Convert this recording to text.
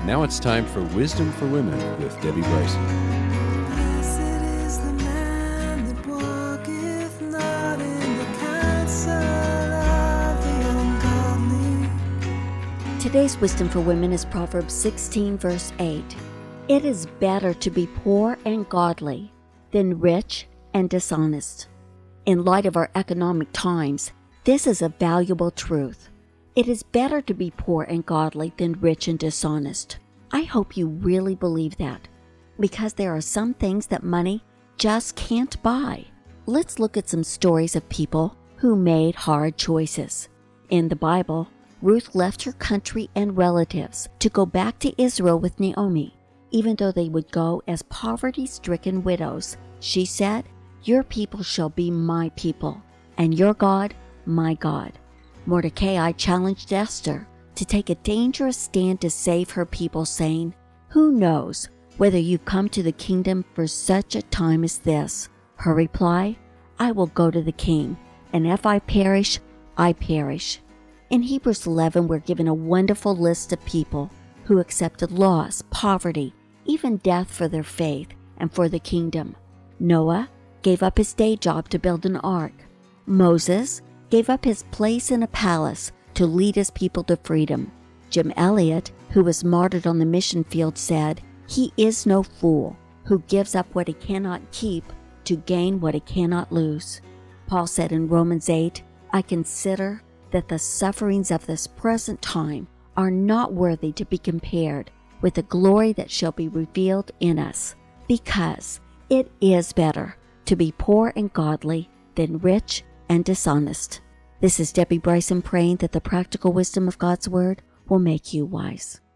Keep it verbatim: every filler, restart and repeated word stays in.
Now it's time for Wisdom for Women with Debbie Bryson. Blessed is the man that walketh not in the counsel of the ungodly. Today's Wisdom for Women is Proverbs sixteen, verse eight. It is better to be poor and godly than rich and dishonest. In light of our economic times, this is a valuable truth. It is better to be poor and godly than rich and dishonest. I hope you really believe that, because there are some things that money just can't buy. Let's look at some stories of people who made hard choices. In the Bible, Ruth left her country and relatives to go back to Israel with Naomi. Even though they would go as poverty-stricken widows, she said, "Your people shall be my people, and your God, my God." Mordecai challenged Esther to take a dangerous stand to save her people, saying, "Who knows whether you come to the kingdom for such a time as this?" Her reply, "I will go to the king, and if I perish, I perish." In Hebrews eleven, we're given a wonderful list of people who accepted loss, poverty, even death for their faith and for the kingdom. Noah gave up his day job to build an ark. Moses gave up his place in a palace to lead his people to freedom. Jim Elliot, who was martyred on the mission field, said, "He is no fool who gives up what he cannot keep to gain what he cannot lose." Paul said in Romans eight, "I consider that the sufferings of this present time are not worthy to be compared with the glory that shall be revealed in us, because it is better to be poor and godly than rich and dishonest." This is Debbie Bryson praying that the practical wisdom of God's Word will make you wise.